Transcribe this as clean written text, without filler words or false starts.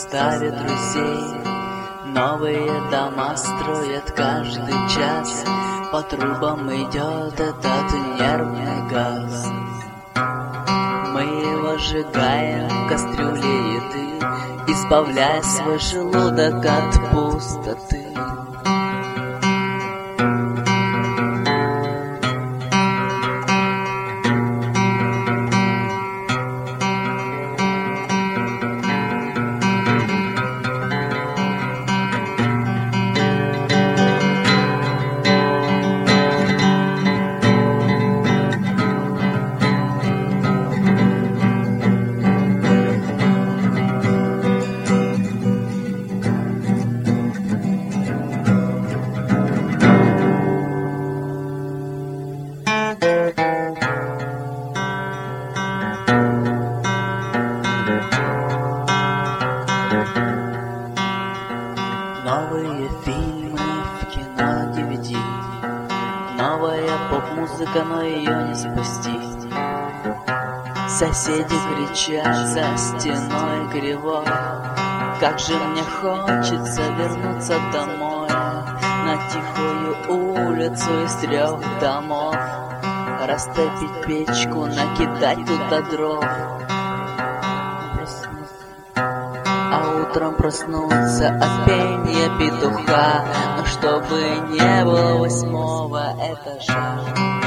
ставят друзей. Новые дома строят каждый час, по трубам идет этот нервный газ. Мы его сжигаем в кастрюле еды, избавляя свой желудок от пустоты. Новые фильмы в кино DVD, новая поп-музыка, но ее не спасти. Соседи кричат за стеной кривой, как же мне хочется вернуться домой, на тихую улицу из 3 домов, растопить печку, накидать туда дров, а утром проснуться от пения петуха, но чтобы не было 8-го этажа.